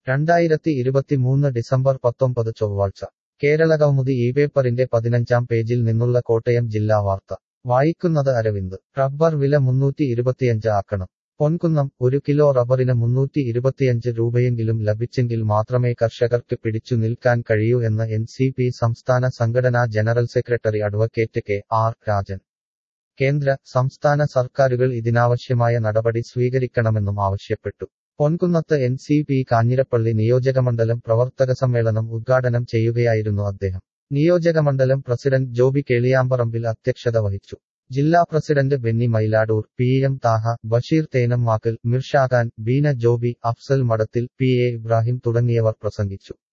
2023 December 19 ചൊവ്വാഴ്ച കേരളകൗമുദി ഈ പേപ്പറിന്റെ 15-ാം പേജിൽ നിന്നുള്ള കോട്ടയം ജില്ലാ വാർത്ത വായിക്കുന്നത് അരവിന്ദ്. റബ്ബർ വില 325 ആക്കണം. പൊൻകുന്നം. 1 കിലോ റബ്ബറിന് 325 രൂപയെങ്കിലും ലഭിച്ചെങ്കിൽ മാത്രമേ കർഷകർക്ക് പിടിച്ചു നിൽക്കാൻ കഴിയൂ എന്ന് NCP സംസ്ഥാന സംഘടനാ general secretary advocate KR Rajan. കേന്ദ്ര, സംസ്ഥാന സർക്കാരുകൾ ഇതിനാവശ്യമായ നടപടി സ്വീകരിക്കണമെന്നും ആവശ്യപ്പെട്ടു. പൊൻകുന്നത്ത് NCP കാഞ്ഞിരപ്പള്ളി നിയോജകമണ്ഡലം പ്രവർത്തക സമ്മേളനം ഉദ്ഘാടനം ചെയ്യുകയായിരുന്നു അദ്ദേഹം. നിയോജകമണ്ഡലം പ്രസിഡന്റ് ജോബി കേളിയാമ്പറമ്പിൽ അധ്യക്ഷത വഹിച്ചു. ജില്ലാ president Benny Mailadoor, PM Thaha, Basheer Thenammakkal, Mirshakhan, Beena Joby, Afsal Madathil, PA Ibrahim തുടങ്ങിയവർ പ്രസംഗിച്ചു.